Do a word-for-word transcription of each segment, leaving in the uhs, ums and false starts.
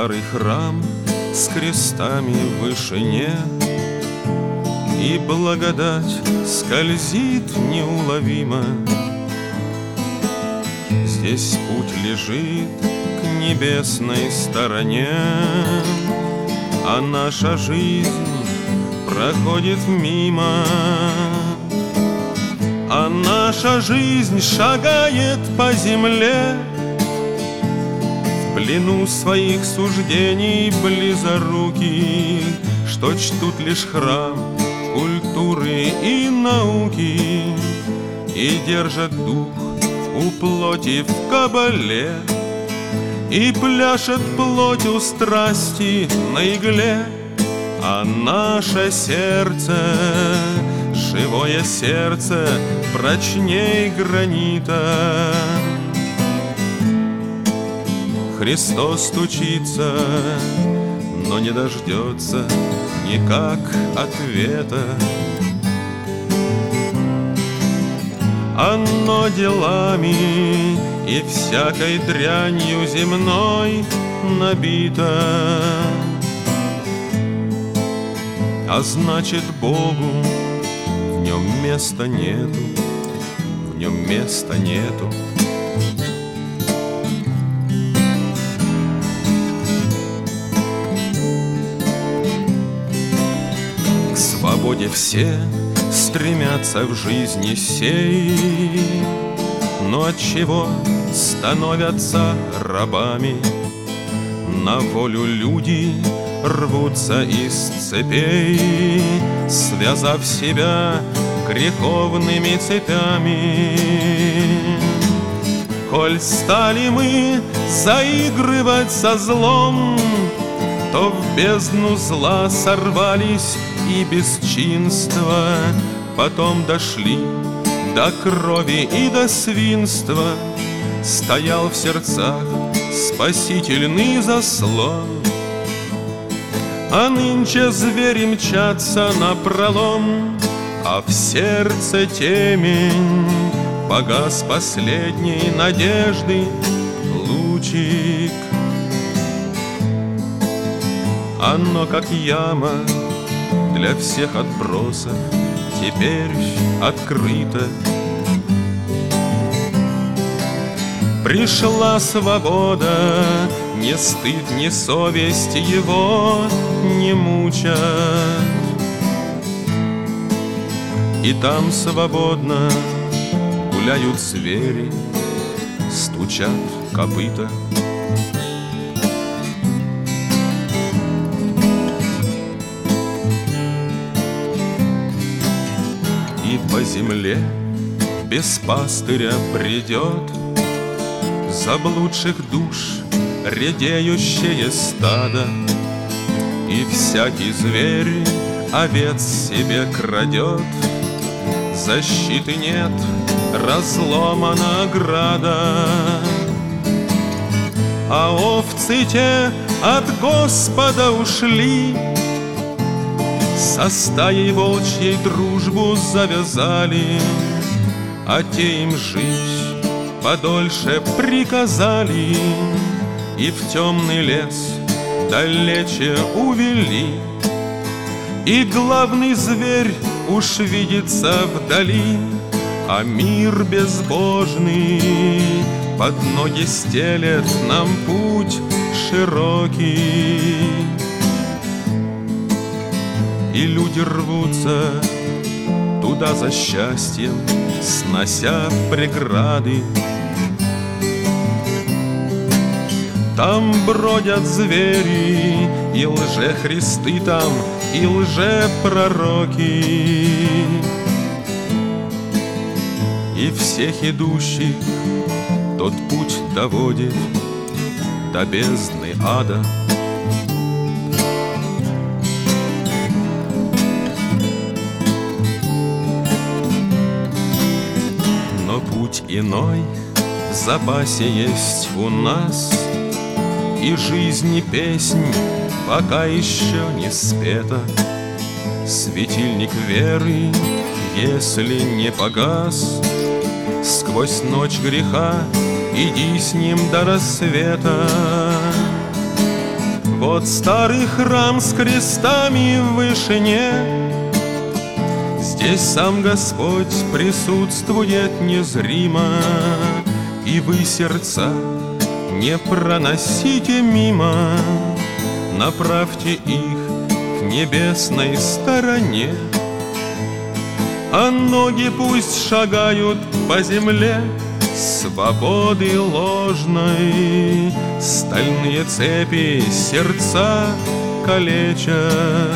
старый храм с крестами в вышине, и благодать скользит неуловимо. Здесь путь лежит к небесной стороне, а наша жизнь проходит мимо. А наша жизнь шагает по земле, в плену своих суждений близоруких, что чтут лишь храм культуры и науки и держат дух у плоти в кабале, и пляшет плоть у страсти на игле. А наше сердце, живое сердце, прочней гранита. Христос стучится, но не дождется никак ответа. Оно делами и всякой дрянью земной набито, а значит, Богу в нем места нету, в нем места нету. К свободе все стремятся в жизни сей, но отчего становятся рабами? На волю люди рвутся из цепей, связав себя греховными цепями. Коль стали мы заигрывать со злом, то в бездну зла сорвались и бесчинства, потом дошли до крови и до свинства. Стоял в сердцах спасительный заслон, а нынче звери мчатся напролом, а в сердце темень, погас последней надежды лучик. Оно, как яма для всех отбросов, теперь открыто. Пришла свобода, ни стыд, ни совесть его не мучат. И там свободно гуляют звери, стучат копыта. И по земле без пастыря бредет заблудших душ редеющее стадо, и всякий зверь овец себе крадет. Защиты нет, разломана ограда, а овцы те от Господа ушли, со стаей волчьей дружбу завязали, а те им жить подольше приказали и в темный лес далече увели. И главный зверь уж видится вдали, а мир безбожный под ноги стелет нам путь широкий. И люди рвутся туда за счастьем, снося преграды. Там бродят звери, и лжехристы там, и лжепророки. И всех идущих тот путь доводит до бездны ада. Но путь иной в запасе есть у нас, и жизнь и песнь пока еще не спета. Светильник веры, если не погас, сквозь ночь греха иди с ним до рассвета. Вот старый храм с крестами в вышине. Здесь сам Господь присутствует незримо, и вы, сердца, не проносите мимо, направьте их к небесной стороне. А ноги пусть шагают по земле свободы ложной, стальные цепи сердца калечат.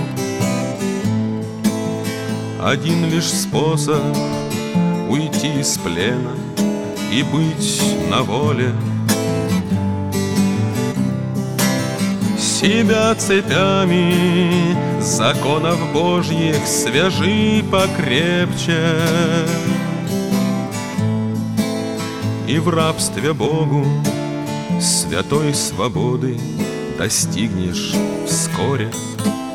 Один лишь способ уйти из плена и быть на воле. Себя цепями законов Божьих свяжи покрепче, и в рабстве Богу святой свободы достигнешь вскоре.